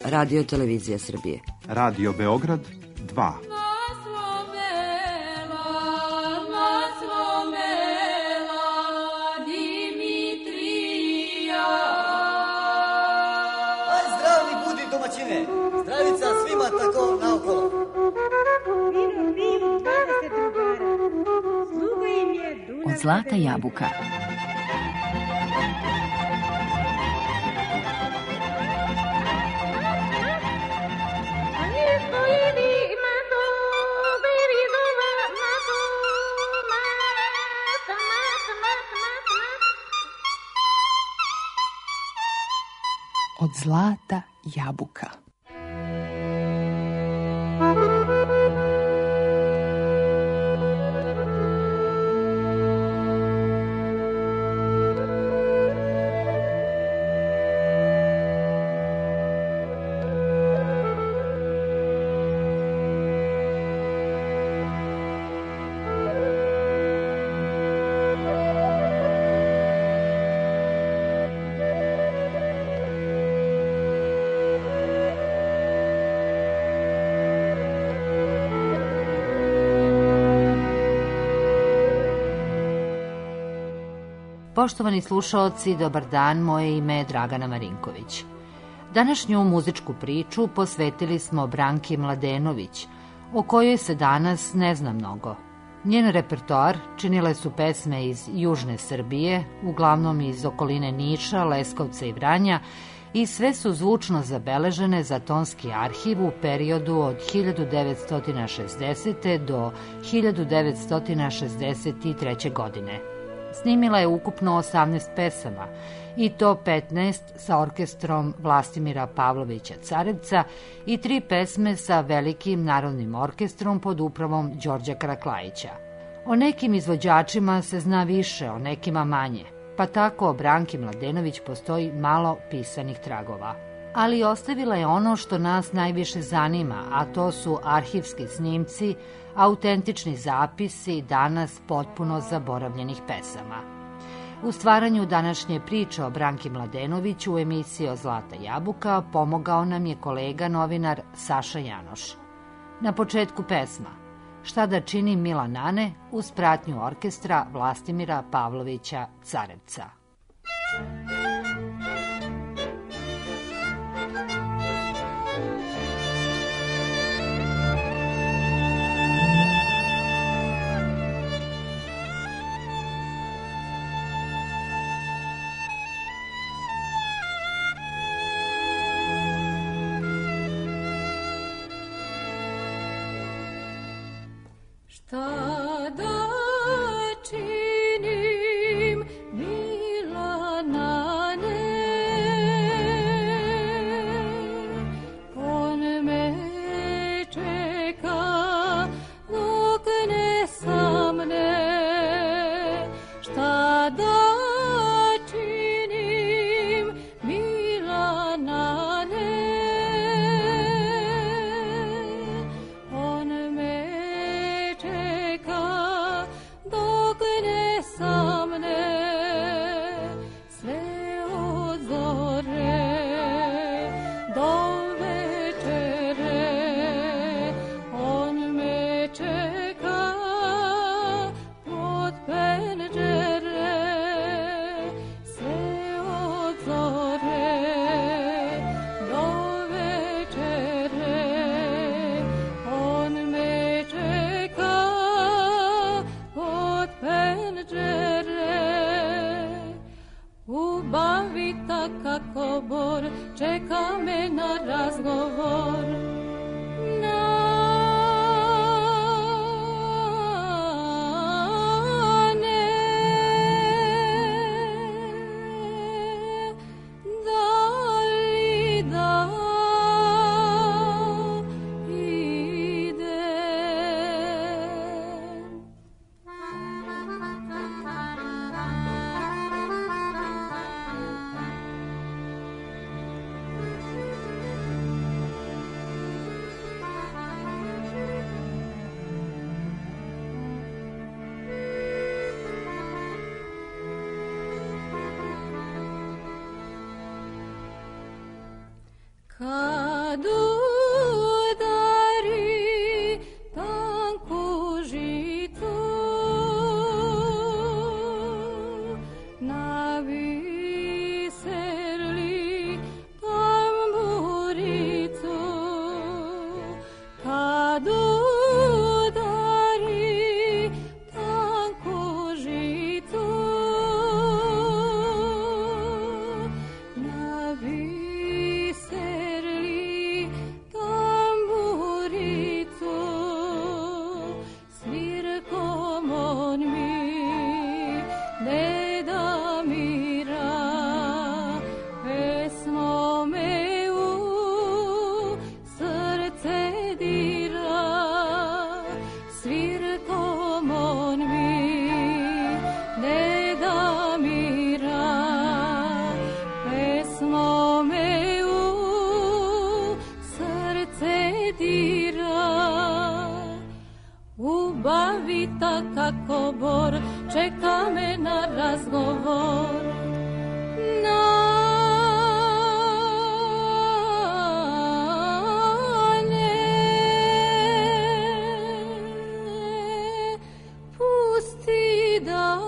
Radio Televizija Srbije. Radio Beograd 2. Zdravica svima tako naokolo. Od zlata jabuka. Od zlata jabuka. Poštovani slušaoci, dobar dan, moje ime je Dragana Marinković. Današnju muzičku priču posvetili smo Branki Mladenović, o kojoj se danas ne zna mnogo. Njen repertoar činile su pesme iz južne Srbije, uglavnom iz okoline Niša, Leskovca i Vranja, i sve su zvučno zabeležene za tonski arhiv u periodu od 1960. do 1963. godine. Snimila je ukupno 18 pesama, i to 15 sa orkestrom Vlastimira Pavlovića Carevca i 3 pesme sa velikim narodnim orkestrom pod upravom Đorđa Karaklajića. O nekim izvođačima se zna više, o nekima manje, pa tako o Branki Mladenović postoji malo pisanih tragova. Ali ostavila je ono što nas najviše zanima, a to su arhivski snimci, autentični zapisi danas potpuno zaboravljenih pesama. U stvaranju današnje priče o Branki Mladenović u emisiji O zlata jabuka pomogao nam je kolega novinar Saša Janoš. Na početku pesma Šta da čini Mila Nane uz pratnju orkestra Vlastimira Pavlovića Carevca. Šta da činim, Mila Nane, on me čeka dok ne samne. Šta da činim, Mila Nane, on me dok ne samne. Sve od zore do večere on me čeka pod penđere. Sve od zore do večere on me čeka pod penđere. Ubavita kako bor čeka me na razgovor. Nane, da li da idem? kad udari tanku žitu, na viserli tamburicu, kad udari tanku žitu, na viserli tamburicu, svirkom on mi ne da mira, pesmo me u srce dira, svirkom on mi ne da mira, pesmo me u srce dira. Ubavita kako bor, čeka me na razgovor. Na ne pusti da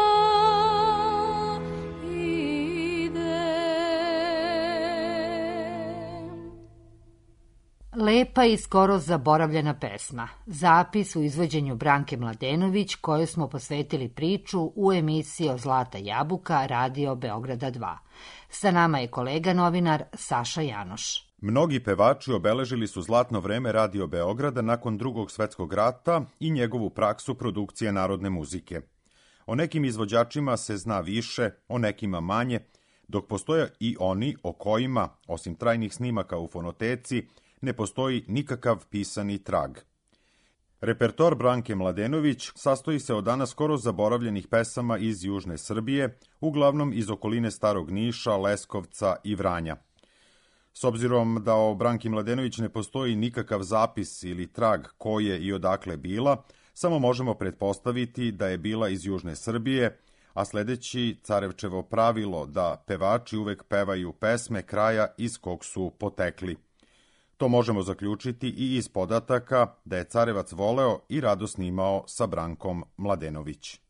idem. Lepa i skoro zaboravljena pesma. Zapis u izvođenju Branke Mladenović, kojoj smo posvetili priču u emisiji o Zlata jabuka Radio Beograda 2. Sa nama je kolega novinar Saša Janoš. Mnogi pevači obeležili su zlatno vreme Radio Beograda nakon Drugog svetskog rata i njegovu praksu produkcije narodne muzike. O nekim izvođačima se zna više, o nekima manje, dok postoje i oni o kojima, osim trajnih snimaka u fonoteci, ne postoji nikakav pisani trag. Repertoar Branke Mladenović sastoji se od danas skoro zaboravljenih pesama iz južne Srbije, uglavnom iz okoline Starog Niša, Leskovca i Vranja. S obzirom da o Branki Mladenović ne postoji nikakav zapis ili trag ko je i odakle bila, samo možemo pretpostaviti da je bila iz južne Srbije, a sledeći Carevčevo pravilo da pevači uvek pevaju pesme kraja iz kog su potekli. To možemo zaključiti i iz podataka da je Carevac voleo i rado snimao sa Brankom Mladenović.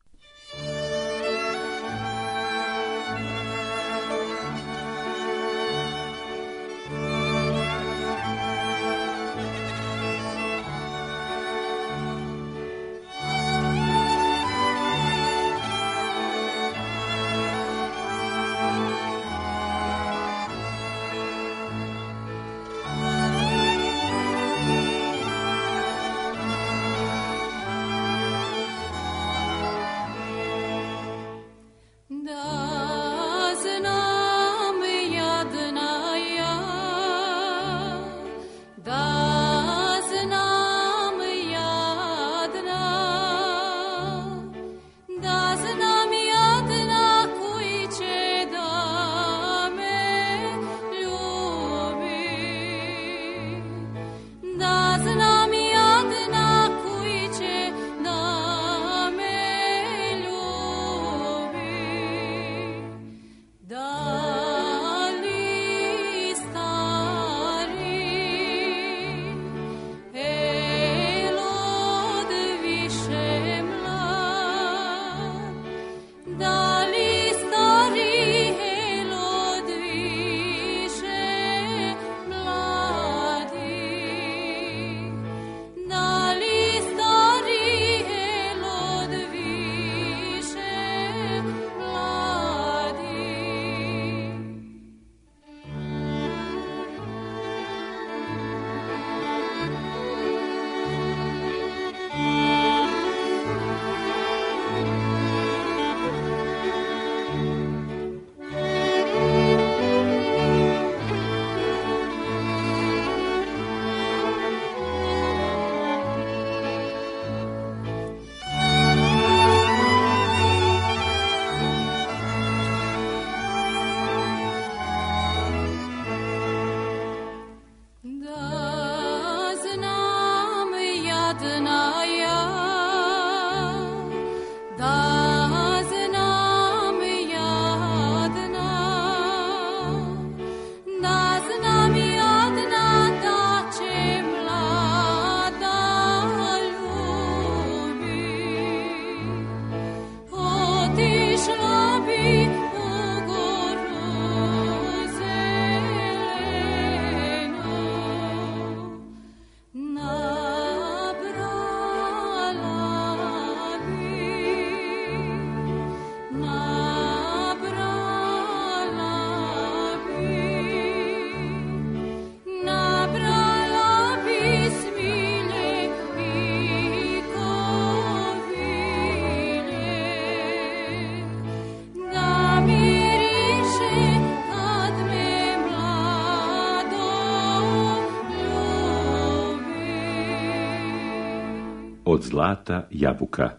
Od zlata jabuka.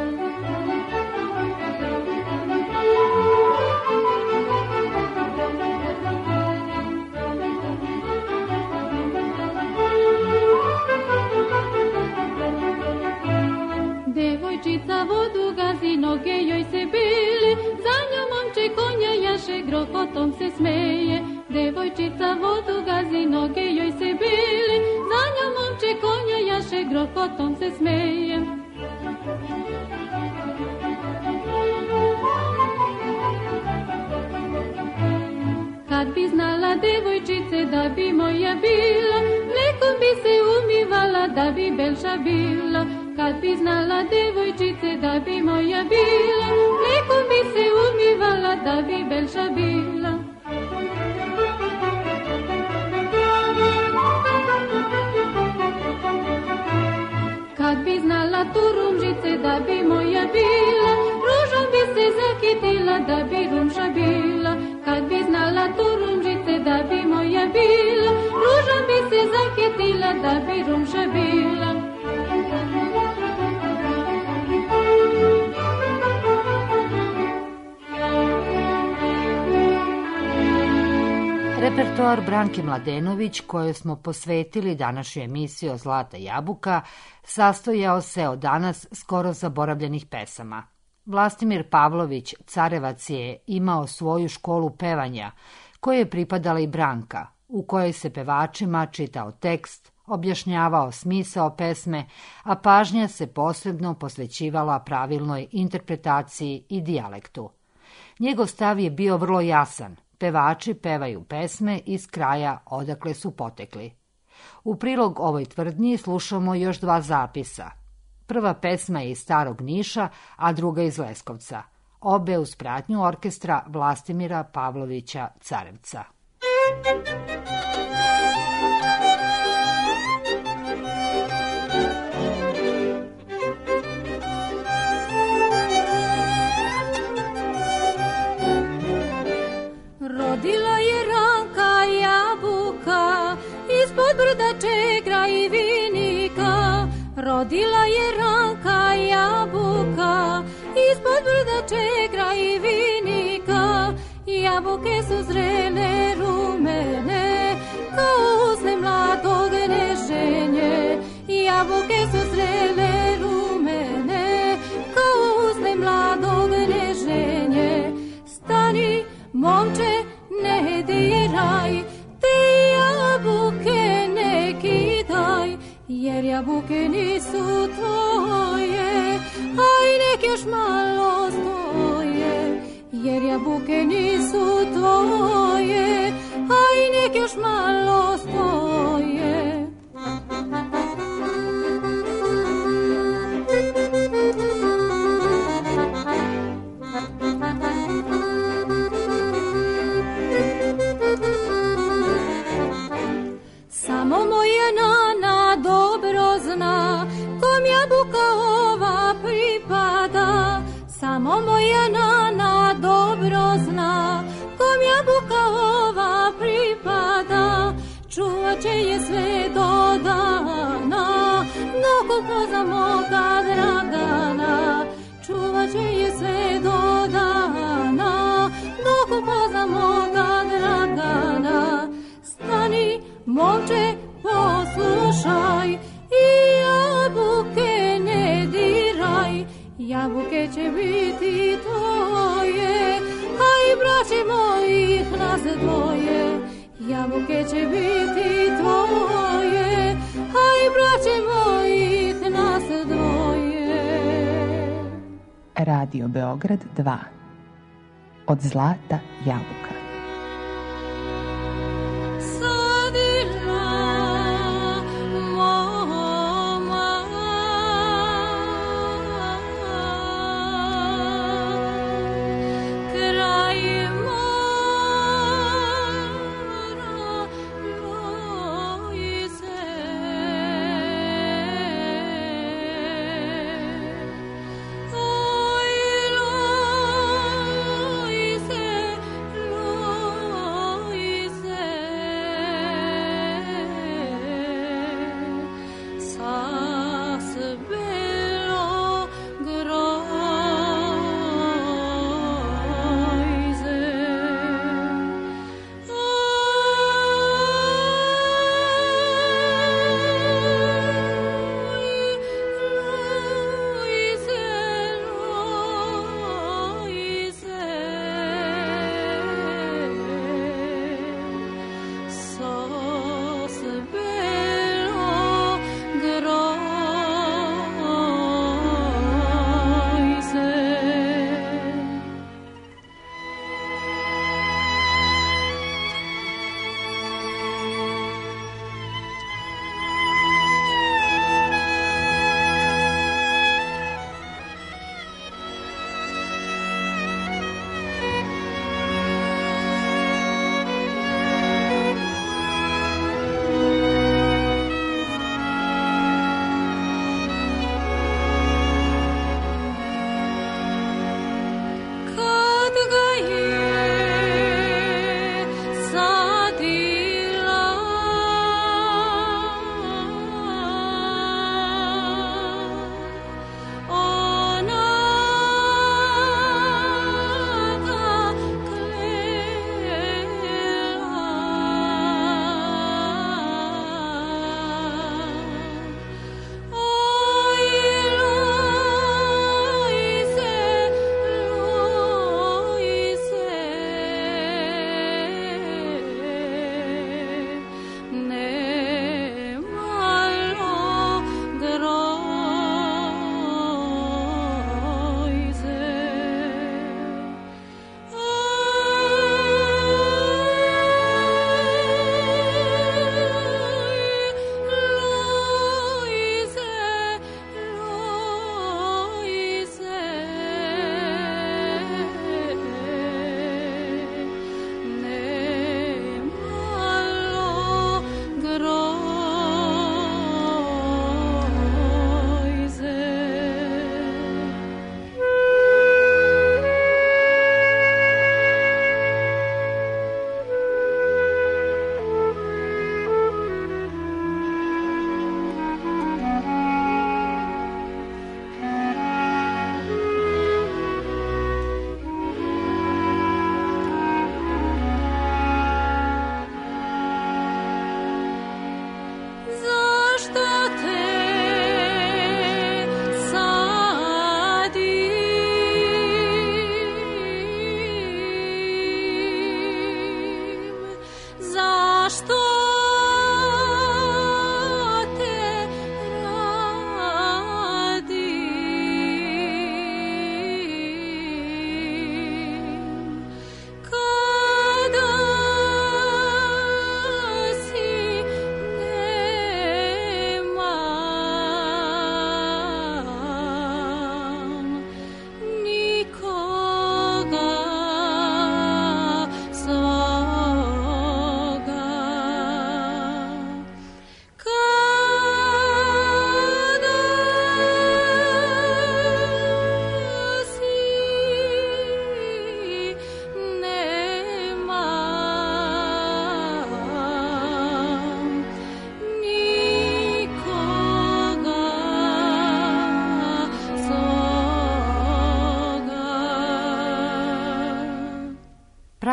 Devojčica vodu gazi, noge joj se bili, za njom momče konja jaše, grohotom se smeje. Devojčica vodu gazi, noge joj se bili, za njom momče konja jaše, grohotom se smeje. Kad bi znala devojčice da bi moja bila, mlekom bi se umivala da bi belša bila. Kad bi znala devojčice da bi moja bila, mlekom bi se umivala da bi belša bila. Kad bi znala turumžice da bi moja bila, ružom bi se zakitila da bi rumša bila. Kad bi znala turumžice da bi moja bila, ružom bi se zakitila da bi rumša bila. Repertoar Branke Mladenović, kojoj smo posvetili današnju emisiju Zlata jabuka, sastojao se od danas skoro zaboravljenih pesama. Vlastimir Pavlović Carevac je imao svoju školu pevanja, kojoj je pripadala i Branka, u kojoj se pevačima čitao tekst, objašnjavao smisao pesme, a pažnja se posebno posvećivala pravilnoj interpretaciji i dijalektu. Njegov stav je bio vrlo jasan. Pevači pevaju pesme iz kraja odakle su potekli. U prilog ovoj tvrdnji slušamo još dva zapisa. Prva pesma je iz Starog Niša, a druga iz Leskovca. Obe uz pratnju orkestra Vlastimira Pavlovića Carevca. Rodila je ranka jabuka ispod brda čegra i vinika. Rodila je ranka jabuka ispod brda čegra i vinika. Jabuke su zrele rumene kao usne mladog neženje. Jabuke su zrele rumene kao usne mladog neženje. Stani, momče, ne diraj, te jabuke ne kidaj, jer jabuke nisu tvoje, aj nek još malo stoje. Jer jabuke nisu tvoje, aj nek još malo stoje. Samo moja nana dobro zna kom jabuka ova pripada. Samo moja nana dobro zna kom jabuka ova pripada. Čuvat će je sve do dana, dok upoza moga Dragana. Čuvat će je sve do dana, dok upoza moga Dragana. Stani, momče, poslušaj i jabuke ne diraj. Jabuke će biti tvoje, a i braće mojih nas dvoje. Jabuke će biti tvoje, a i braće mojih nas dvoje. Radio Beograd 2. Od zlata jabuka. Lord.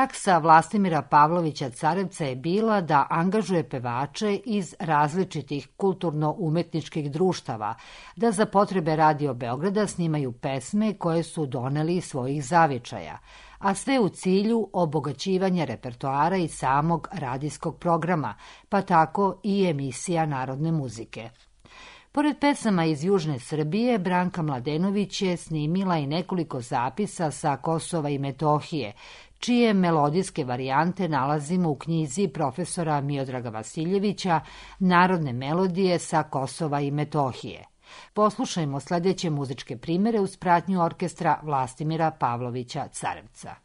Praksa Vlastimira Pavlovića Carevca je bila da angažuje pevače iz različitih kulturno-umetničkih društava, da za potrebe Radio Beograda snimaju pesme koje su doneli iz svojih zavičaja, a sve u cilju obogaćivanja repertoara i samog radijskog programa, pa tako i emisija narodne muzike. Pored pesama iz Južne Srbije, Branka Mladenović je snimila i nekoliko zapisa sa Kosova i Metohije, čije melodijske varijante nalazimo u knjizi profesora Miodraga Vasiljevića Narodne melodije sa Kosova i Metohije. Poslušajmo sledeće muzičke primere uz pratnju orkestra Vlastimira Pavlovića Carevca.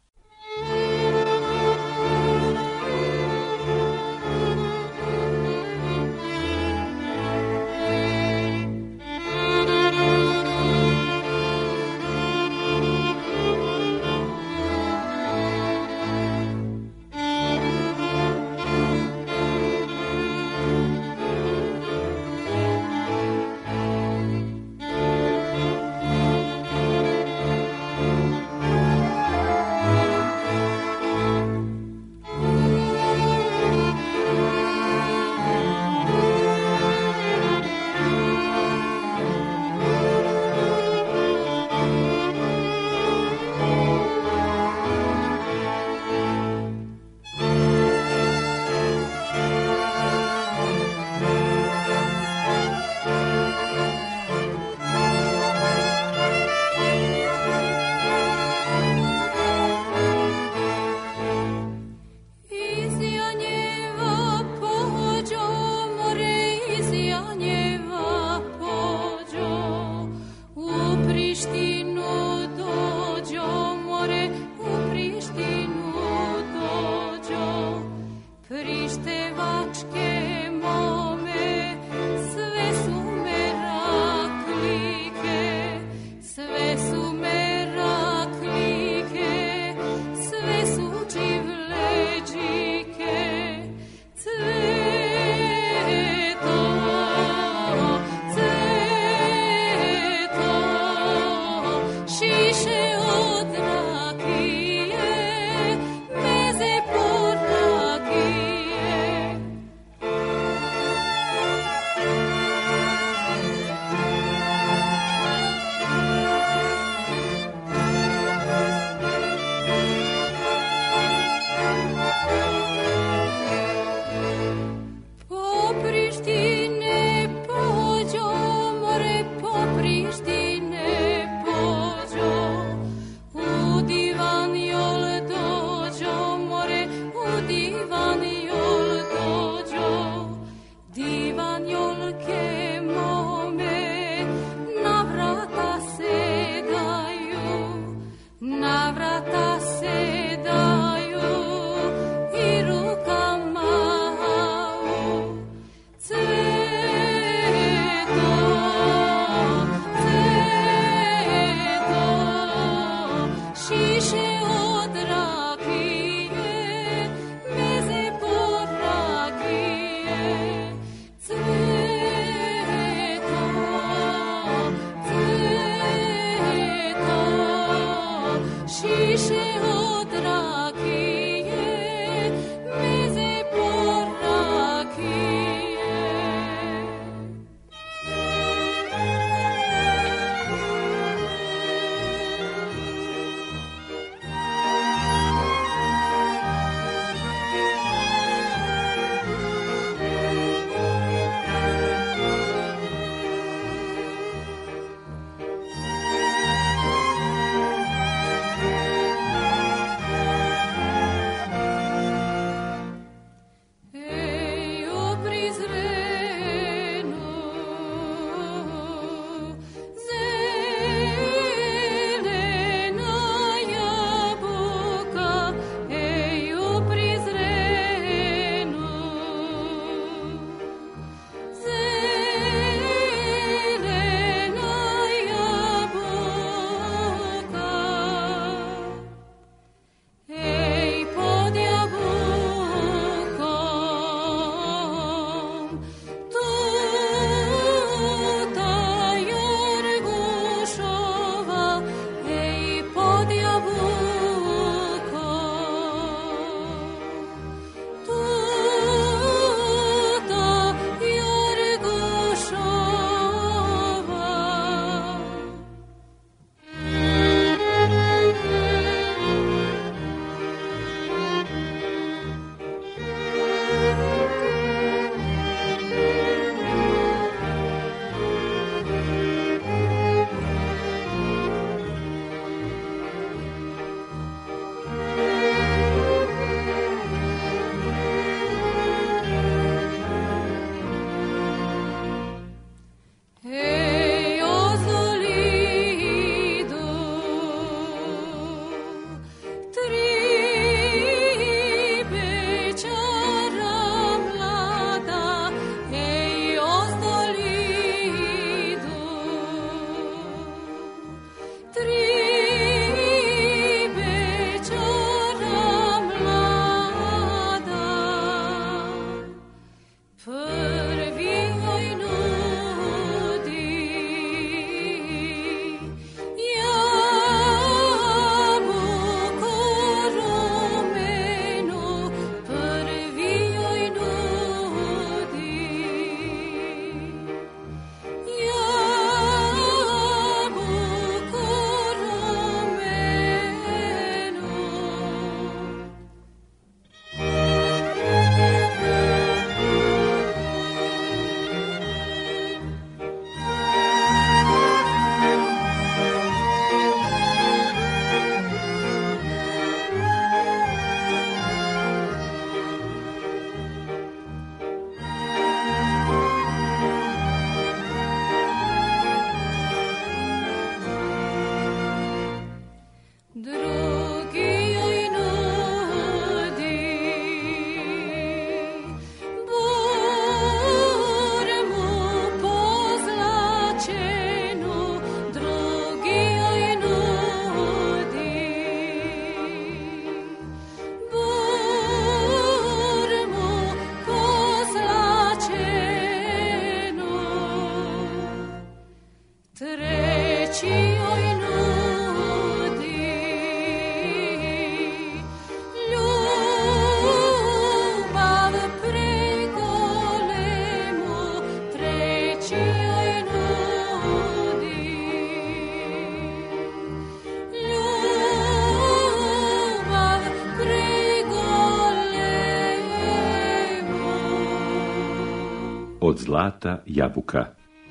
Od zlata jabuka.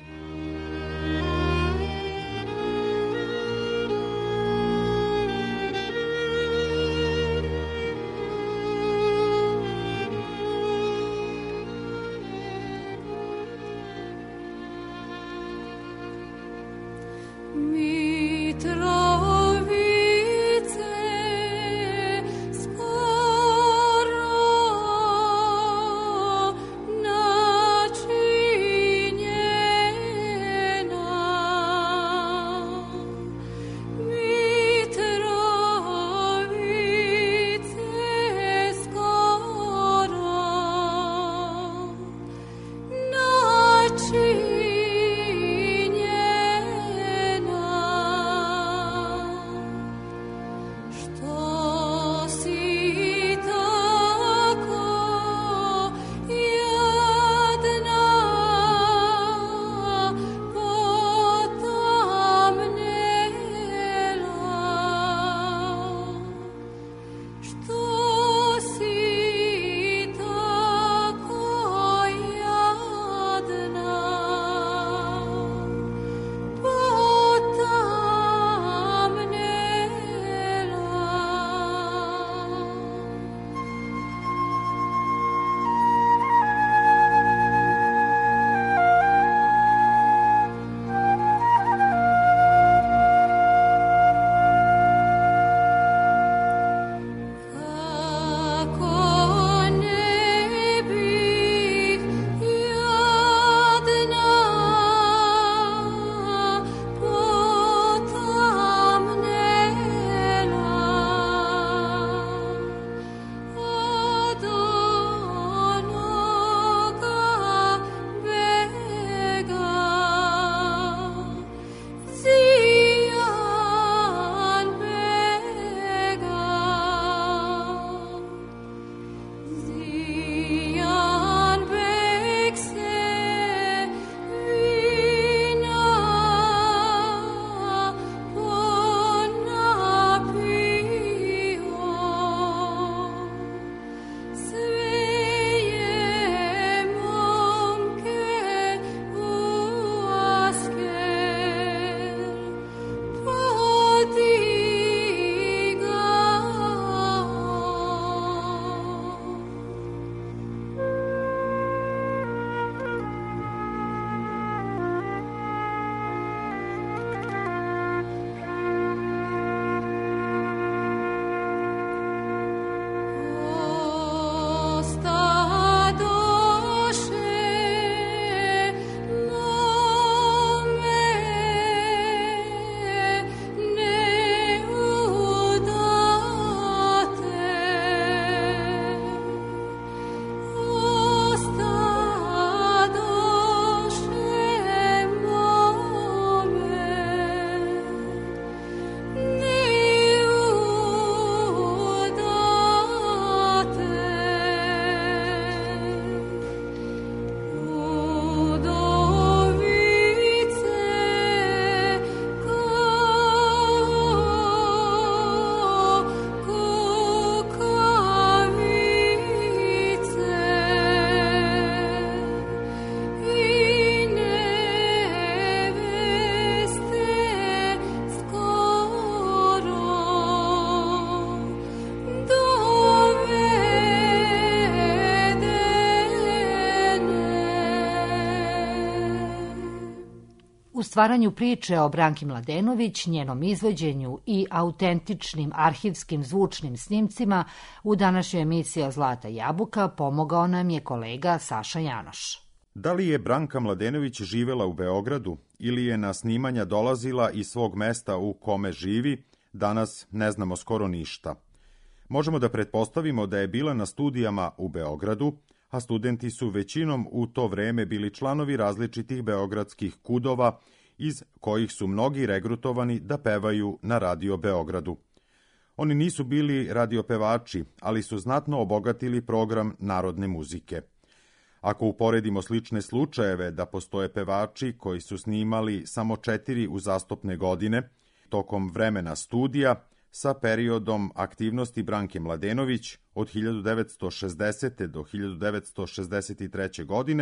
U stvaranju priče o Branki Mladenović, njenom izvođenju i autentičnim arhivskim zvučnim snimcima u današnjoj emisiji o Zlata jabuka pomogao nam je kolega Saša Janoš. Da li je Branka Mladenović živela u Beogradu ili je na snimanja dolazila iz svog mesta u kome živi, danas ne znamo skoro ništa. Možemo da pretpostavimo da je bila na studijama u Beogradu, a studenti su većinom u to vreme bili članovi različitih beogradskih kudova, iz kojih su mnogi regrutovani da pevaju na Radio Beogradu. Oni nisu bili radiopevači, ali su znatno obogatili program narodne muzike. Ako uporedimo slične slučajeve da postoje pevači koji su snimali samo 4 uzastopne godine, tokom vremena studija, sa periodom aktivnosti Branke Mladenović od 1960. do 1963. godine,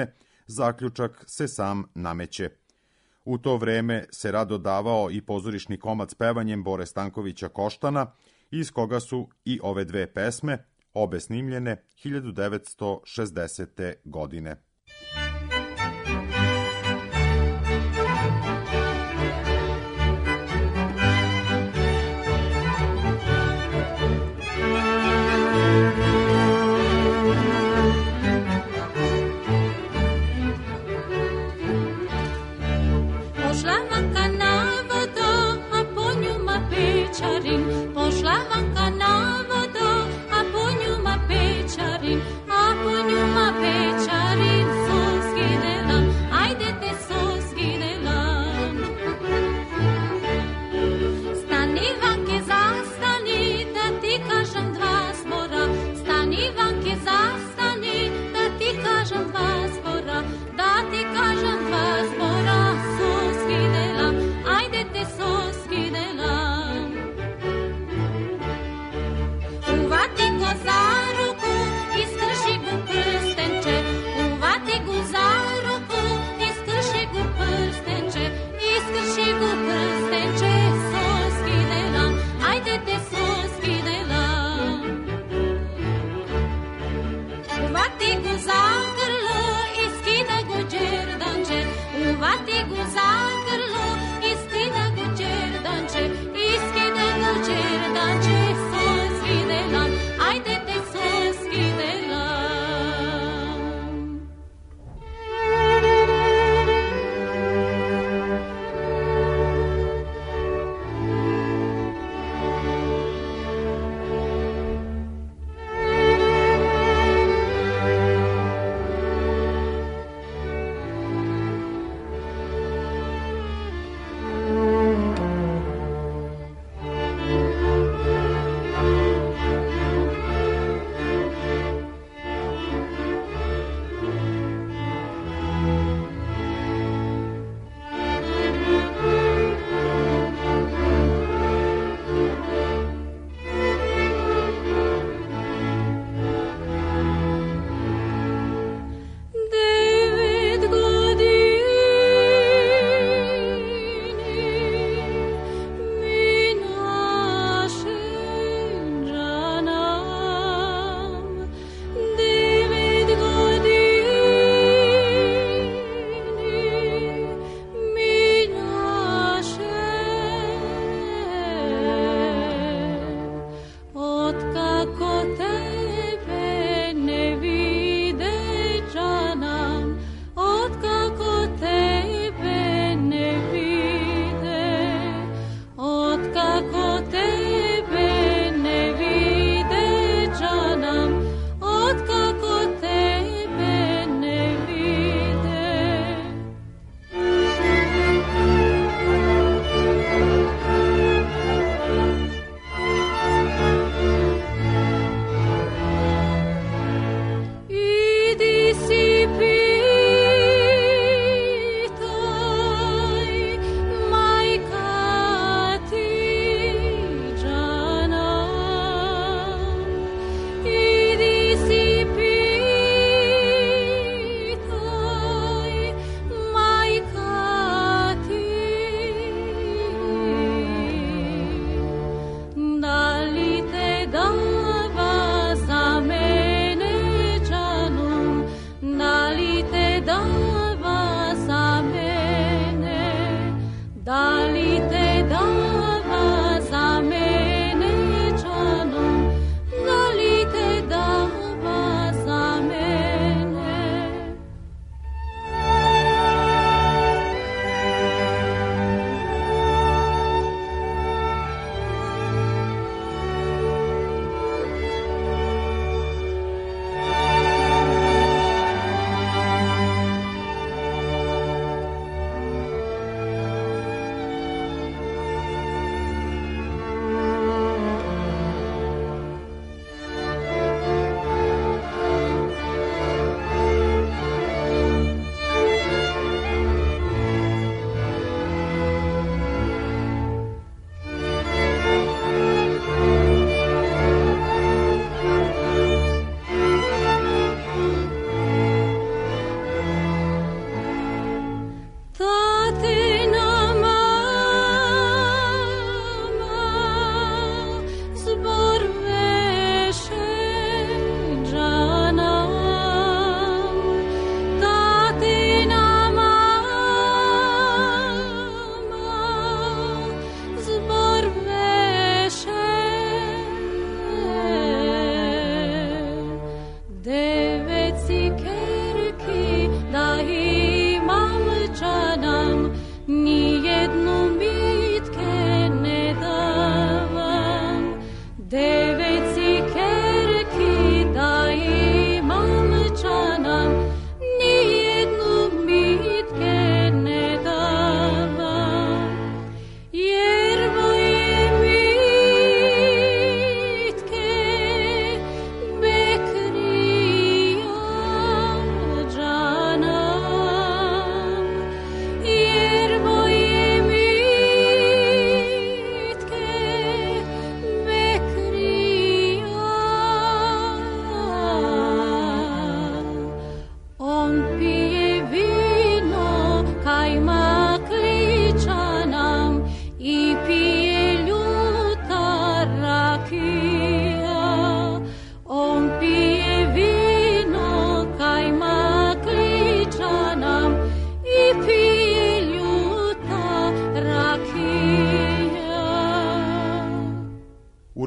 zaključak se sam nameće. U to vreme se rado davao i pozorišni komad s pevanjem Bore Stankovića Koštana, iz koga su i ove dve pesme, obe snimljene 1960. godine. Pošla vanka na vodo, a po njuma pečarin, a po njuma pečarin, sus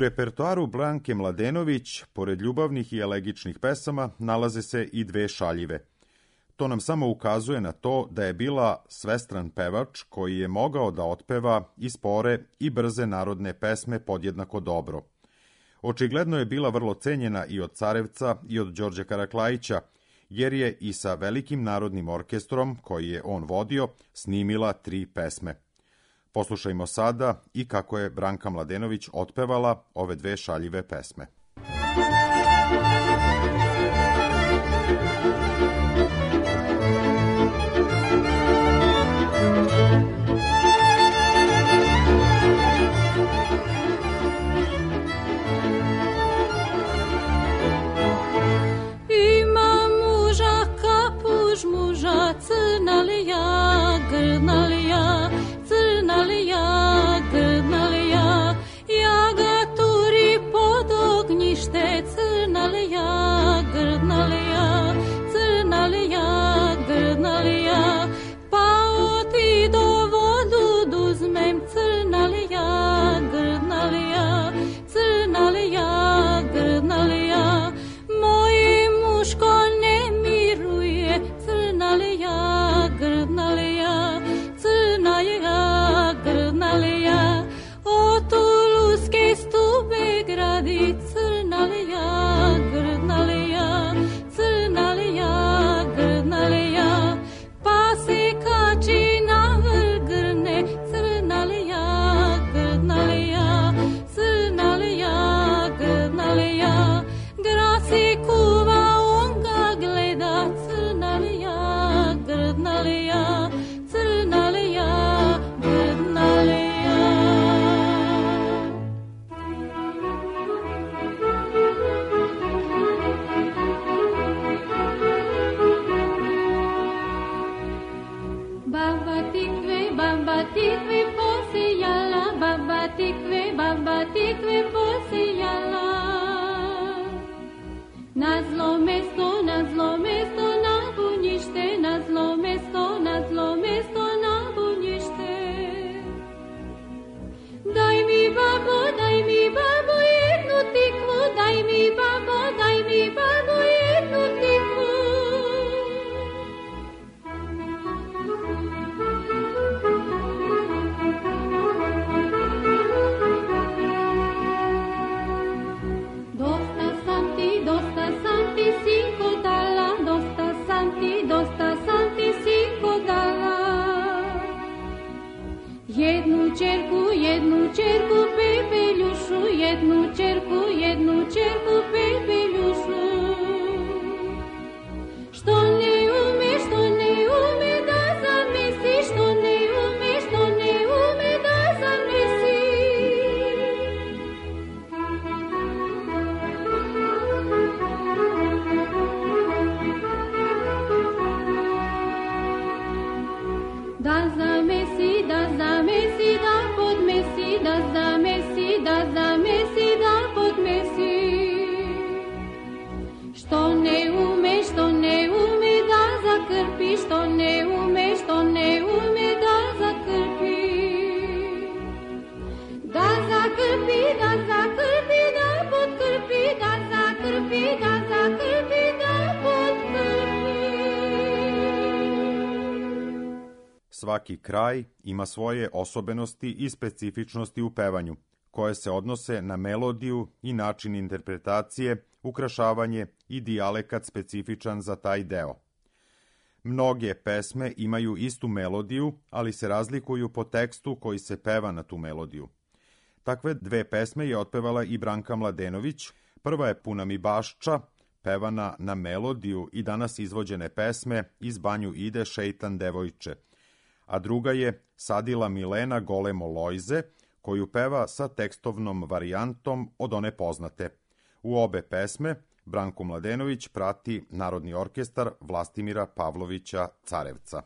repertoaru Branke Mladenović, pored ljubavnih i elegičnih pesama, nalaze se i dve šaljive. To nam samo ukazuje na to da je bila svestran pevač koji je mogao da otpeva i spore i brze narodne pesme podjednako dobro. Očigledno je bila vrlo cenjena i od Carevca i od Đorđa Karaklajića, jer je i sa velikim narodnim orkestrom, koji je on vodio, snimila 3 pesme. Poslušajmo sada i kako je Branka Mladenović otpevala ove 2 šaljive pesme. Svaki kraj ima svoje osobenosti i specifičnosti u pevanju, koje se odnose na melodiju i način interpretacije, ukrašavanje i dijalekat specifičan za taj deo. Mnoge pesme imaju istu melodiju, ali se razlikuju po tekstu koji se peva na tu melodiju. Takve 2 pesme je otpevala i Branka Mladenović. Prva je Puna mi bašča, pevana na melodiju i danas izvođene pesme Iz banju ide šeitan devojče, a druga je Sadila Milena Golemo Lojze, koju peva sa tekstovnom varijantom od one poznate. U obe pesme Branku Mladenović prati Narodni orkestar Vlastimira Pavlovića Carevca.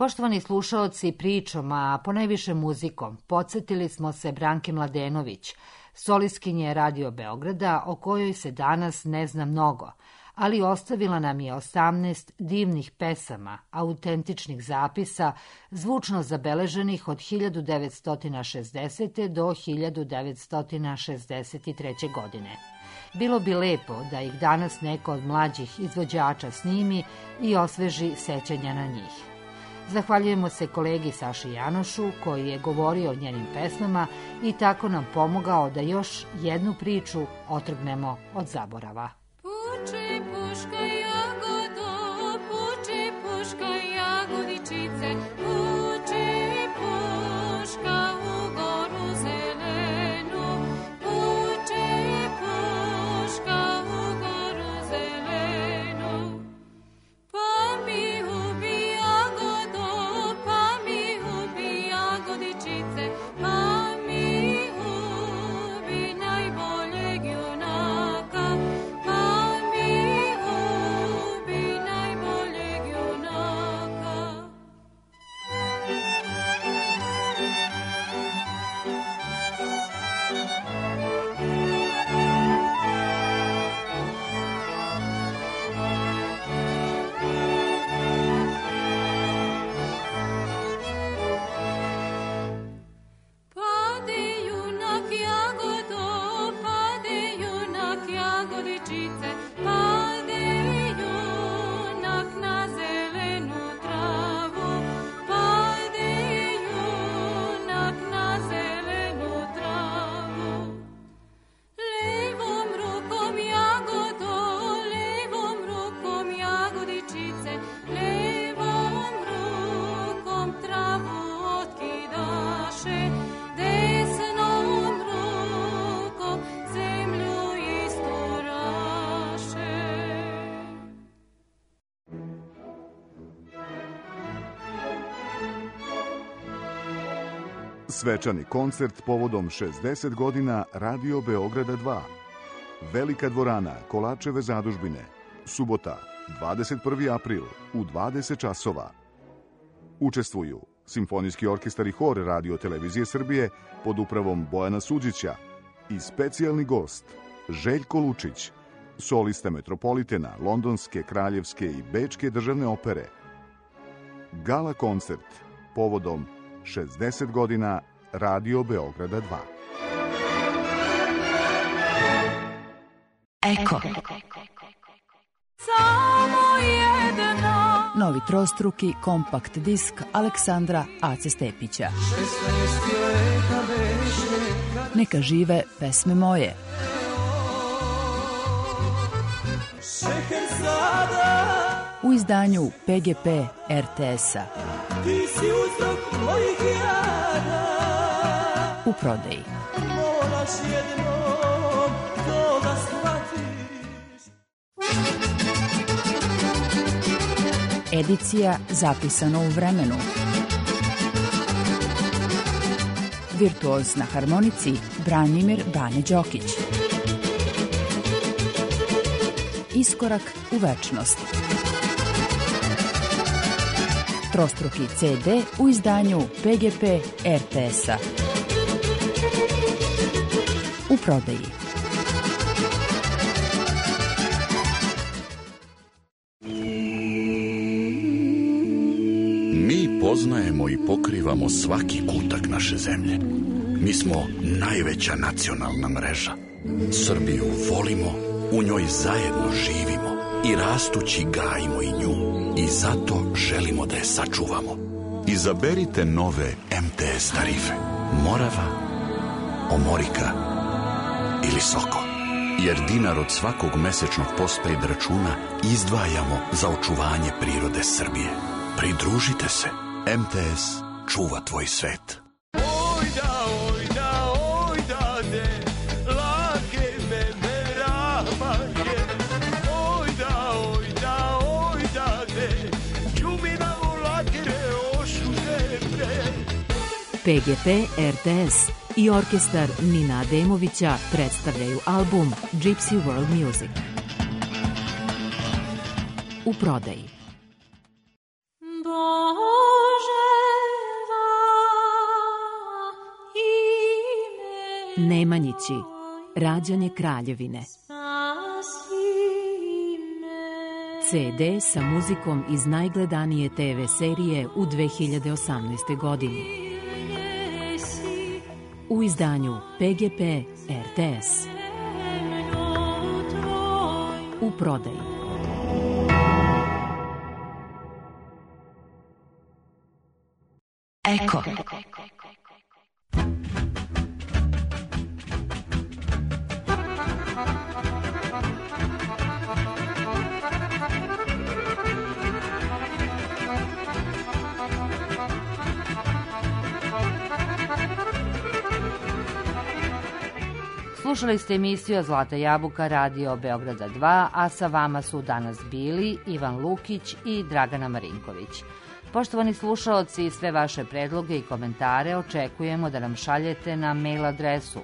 Poštovani slušaoci, pričom, a ponajviše muzikom, podsjetili smo se Branke Mladenović, solistkinje Radio Beograda, o kojoj se danas ne zna mnogo, ali ostavila nam je 18 divnih pesama, autentičnih zapisa, zvučno zabeleženih od 1960. do 1963. godine. Bilo bi lepo da ih danas neko od mlađih izvođača snimi i osveži sećanja na njih. Zahvaljujemo se kolegi Saši Janošu koji je govorio o njenim pesmama i tako nam pomogao da još jednu priču otrgnemo od zaborava. Puče puška jagodo, puče puška jagodičice, puče puška u goru zelenu, puče puška u goru zelenu. Pa mi ubi jagodo, pa mi ubi jagodičice, pa mi ubi najboljeg junaka, pa mi ubi najboljeg junaka. Pade junak jagodo, pade junak jagodičice, pade junak na zelenu travu, pade junak na zelenu travu. Levom rukom jagodo, levom rukom jagodičice, levom rukom travu otkidaše, desnom rukom zemlju isturaše. Svečani koncert povodom 60 godina Radio Beograda 2. Velika dvorana Kolačeve zadužbine. Subota, 21. april u 20 časova. Učestvuju Simfonijski orkestar i hor Radio Televizije Srbije pod upravom Bojana Suđića i specijalni gost Željko Lučić, solista Metropolitena, Londonske, Kraljevske i Bečke državne opere. Gala koncert povodom 60 godina Radio Beograda 2. Eko. Samo jedno. Novi trostruki kompakt disk Aleksandra Ace Stepića. Neka žive pesme moje. U izdanju PGP RTS-a. U prodaji. Edicija zapisana u vremenu. Virtuoz na harmonici Branimir Bane Đokić. Iskorak u večnost. Trostruki CD u izdanju PGP RTS-a. U prodaji. Mi poznajemo i pokrivamo svaki kutak naše zemlje. Mi smo najveća nacionalna mreža. Srbiju volimo, u njoj zajedno živimo i rastući gajimo i nju. I zato želimo da je sačuvamo. Izaberite nove MTS tarife. Morava, Omorika ili Soko. Jer dinar od svakog mesečnog postpaid računa izdvajamo za očuvanje prirode Srbije. Pridružite se. MTS čuva tvoj svet. PGP RTS i orkestar Nina Ademovića predstavljaju album Gypsy World Music. U prodaji. Bože Nemanjići, rađanje kraljevine. CD sa muzikom iz najgledanije TV serije u 2018. godini. U izdanju PGP RTS. U prodaji. Eko. Slušali ste emisiju Zlata jabuka Radio Beograda 2, a sa vama su danas bili Ivan Lukić i Dragana Marinković. Poštovani slušaoci, sve vaše predloge i komentare očekujemo da nam šaljete na mail adresu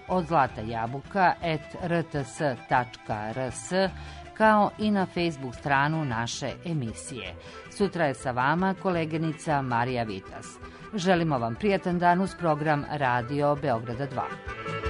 odzlatajabuka@rts.rs, kao i na Facebook stranu naše emisije. Sutra je sa vama koleginica Marija Vitas. Želimo vam prijatan dan uz program Radio Beograda 2.